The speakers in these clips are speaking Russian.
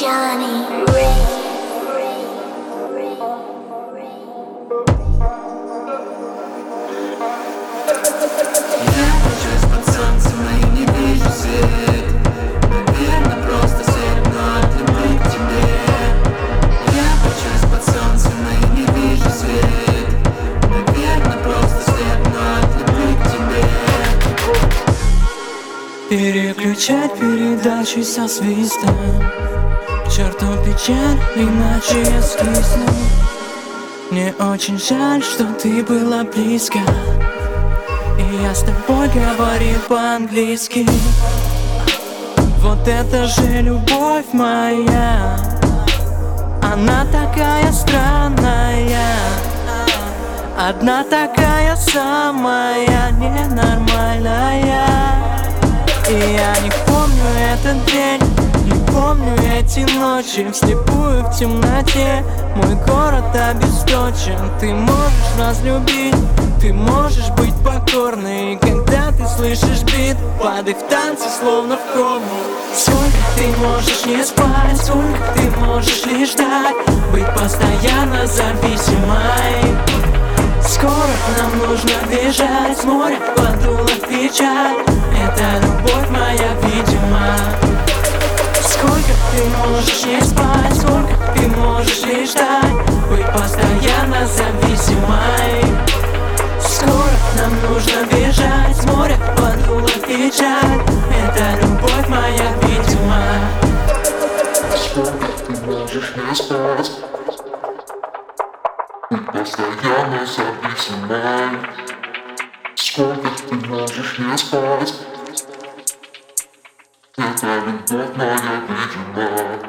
Johnny Ray. Я кричусь под солнцем и не вижу свет. Наверное, просто свет, но от любви к тебе. Я кричусь под солнцем и не вижу свет. Наверное, просто свет, но от любви к тебе. Переключать передачи со свистом. К черту печаль, иначе я скисну. Мне очень жаль, что ты была близко, и я с тобой говорил по-английски. Вот это же любовь моя, она такая странная, одна такая самая ненормальная. И я не помню этот день, не помню эти ночи, вслепую в темноте. Мой город обесточен. Ты можешь разлюбить, ты можешь быть покорной. И когда ты слышишь бит, падай в танце, словно в кому. Сколько ты можешь не спать, сколько ты можешь лишь ждать, быть постоянно зависимой. Скоро нам нужно бежать, с моря подула печаль. Это любовь моя, видимо. Сколько ты можешь не спать, сколько ты можешь лишь ждать, быть постоянно зависимой. Скоро нам нужно бежать, с моря подула печаль. Это любовь моя, видимо. Сколько ты можешь не спать, быть постоянно зависимой. Сколько ты можешь не спать, это любовь моя, видимо.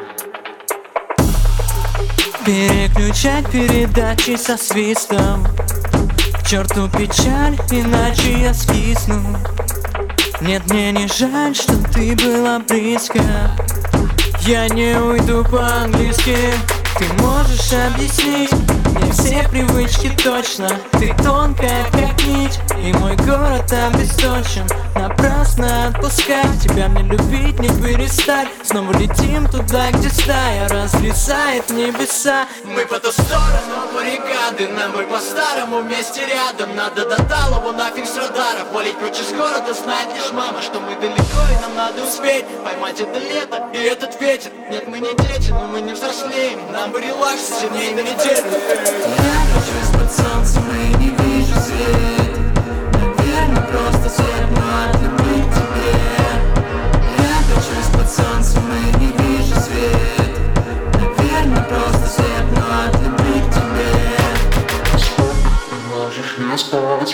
Переключать передачи со свистом. К черту печаль, иначе я скисну. Нет, мне не жаль, что ты была близко. Я не уйду по-английски. Ты можешь объяснить мне все привычки точно. Ты тонкая, как нить, и мой город обесточен. Напрасно отпускать тебя, мне любить не перестать. Снова летим туда, где стая разлезает небеса. Мы по ту сторону баррикады, нам бы по-старому вместе рядом. Надо до Талову нафиг с радаров, валить прочь из города, знает лишь мама, что мы далеко и нам надо успеть поймать это лето и этот ветер. Нет, мы не дети, но мы не взрослеем, нам бы релакс сильнее на неделю. Я кричусь под солнцем и не вижу свет. Наверное, просто свет, но от любви к тебе. Я кричусь под солнцем и не вижу свет. Наверное, просто свет, но от любви к тебе. Сколько ты можешь не спать,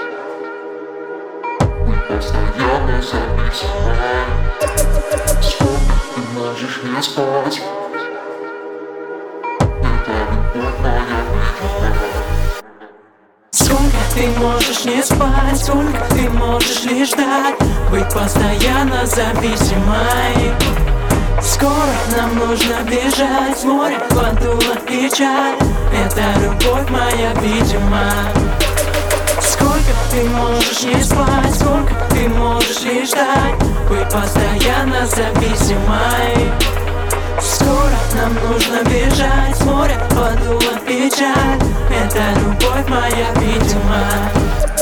быть постоянно зависимой. Сколько ты можешь не спать, это любовь моя, видимо. Сколько ты можешь не спать, сколько ты можешь лишь ждать, быть постоянно зависимой. Скоро нам нужно бежать, с моря подула печаль. Это любовь моя, видимо. Сколько ты можешь не спать, сколько ты можешь лишь ждать, быть постоянно зависимой. Скоро нам нужно бежать, с моря подула печаль. Это любовь моя, видимо.